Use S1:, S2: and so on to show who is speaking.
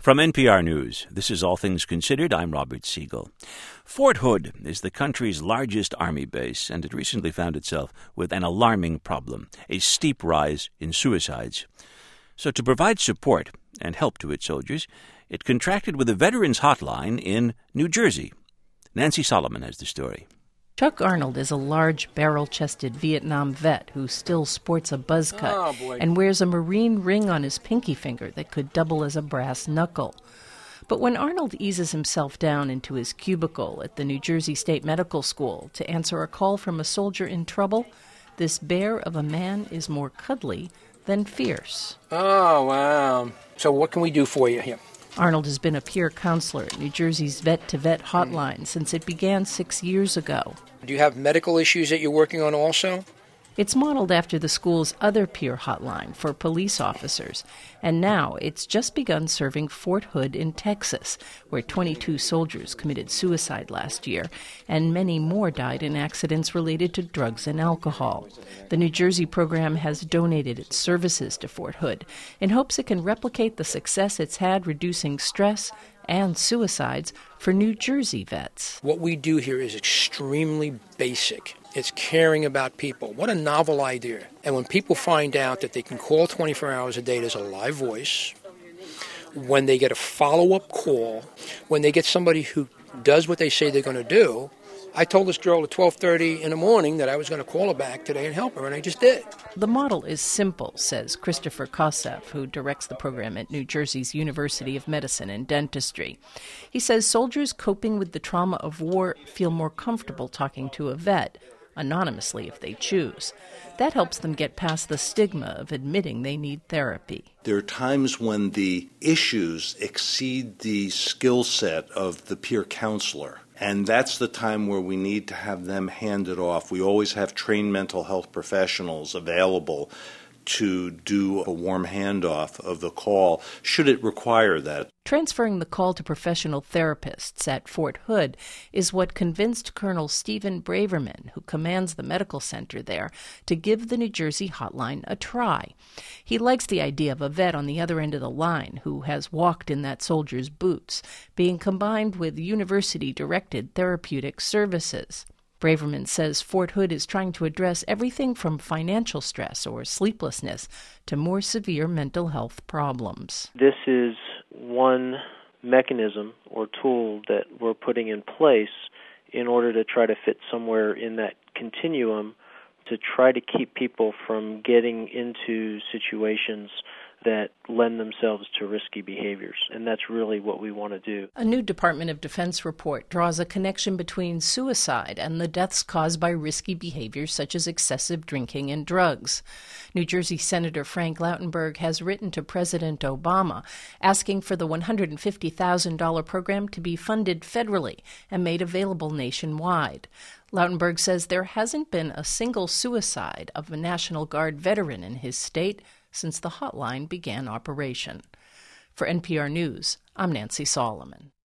S1: From NPR News, this is All Things Considered. I'm Robert Siegel. Fort Hood is the country's largest Army base, and it recently found itself with an alarming problem, a steep rise in suicides. So to provide support and help to its soldiers, it contracted with a veterans hotline in New Jersey. Nancy Solomon has the story.
S2: Chuck Arnold is a large, barrel-chested Vietnam vet who still sports a buzz cut and wears a Marine ring on his pinky finger that could double as a brass knuckle. But when Arnold eases himself down into his cubicle at the New Jersey State Medical School to answer a call from a soldier in trouble, this bear of a man is more cuddly than fierce.
S3: Oh, wow. So what can we do for you here?
S2: Arnold has been a peer counselor at New Jersey's Vet-to-Vet hotline since it began 6 years ago.
S3: Do you have medical issues that you're working on also?
S2: It's modeled after the school's other peer hotline for police officers, and now it's just begun serving Fort Hood in Texas, where 22 soldiers committed suicide last year, and many more died in accidents related to drugs and alcohol. The New Jersey program has donated its services to Fort Hood in hopes it can replicate the success it's had reducing stress and suicides for New Jersey vets.
S3: What we do here is extremely basic. It's caring about people. What a novel idea. And when people find out that they can call 24 hours a day, there's a live voice. When they get a follow-up call, when they get somebody who does what they say they're going to do. I told this girl at 12:30 in the morning that I was going to call her back today and help her, and I just did.
S2: The model is simple, says Christopher Koseff, who directs the program at New Jersey's University of Medicine and Dentistry. He says soldiers coping with the trauma of war feel more comfortable talking to a vet, anonymously if they choose. That helps them get past the stigma of admitting they need therapy.
S4: There are times when the issues exceed the skill set of the peer counselor. And that's the time where we need to have them hand it off. We always have trained mental health professionals available to do a warm handoff of the call, should it require that.
S2: Transferring the call to professional therapists at Fort Hood is what convinced Colonel Stephen Braverman, who commands the medical center there, to give the New Jersey hotline a try. He likes the idea of a vet on the other end of the line who has walked in that soldier's boots, being combined with university-directed therapeutic services. Braverman says Fort Hood is trying to address everything from financial stress or sleeplessness to more severe mental health problems.
S5: This is one mechanism or tool that we're putting in place in order to try to fit somewhere in that continuum to try to keep people from getting into situations that lend themselves to risky behaviors, and that's really what we want to do.
S2: A new Department of Defense report draws a connection between suicide and the deaths caused by risky behaviors such as excessive drinking and drugs. New Jersey Senator Frank Lautenberg has written to President Obama asking for the $150,000 program to be funded federally and made available nationwide. Lautenberg says there hasn't been a single suicide of a National Guard veteran in his state since the hotline began operation. For NPR News, I'm Nancy Solomon.